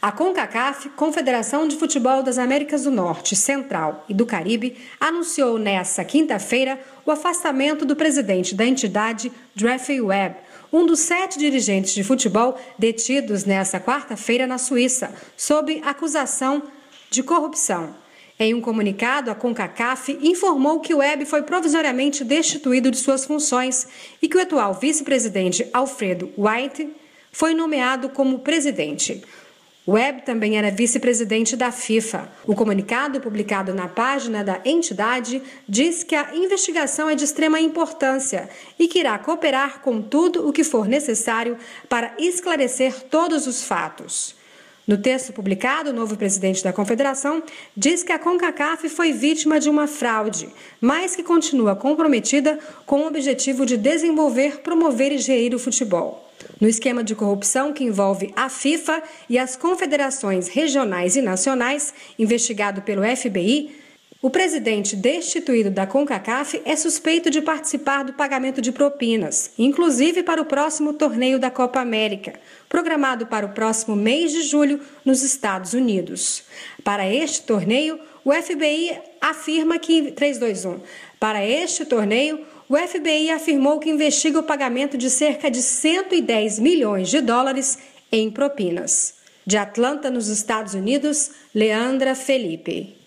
A CONCACAF, Confederação de Futebol das Américas do Norte, Central e do Caribe, anunciou nesta quinta-feira o afastamento do presidente da entidade, Jeffrey Webb, um dos 7 dirigentes de futebol detidos nesta quarta-feira na Suíça, sob acusação de corrupção. Em um comunicado, a CONCACAF informou que Webb foi provisoriamente destituído de suas funções e que o atual vice-presidente Alfredo White foi nomeado como presidente. Webb também era vice-presidente da FIFA. O comunicado, publicado na página da entidade, diz que a investigação é de extrema importância e que irá cooperar com tudo o que for necessário para esclarecer todos os fatos. No texto publicado, o novo presidente da Confederação diz que a CONCACAF foi vítima de uma fraude, mas que continua comprometida com o objetivo de desenvolver, promover e gerir o futebol. No esquema de corrupção que envolve a FIFA e as confederações regionais e nacionais, investigado pelo FBI, o presidente destituído da CONCACAF é suspeito de participar do pagamento de propinas, inclusive para o próximo torneio da Copa América, programado para o próximo mês de julho nos Estados Unidos. Para este torneio, o FBI afirma que... 3-2-1. Para este torneio, o FBI afirmou que investiga o pagamento de cerca de 110 milhões de dólares em propinas. De Atlanta, nos Estados Unidos, Leandra Felipe.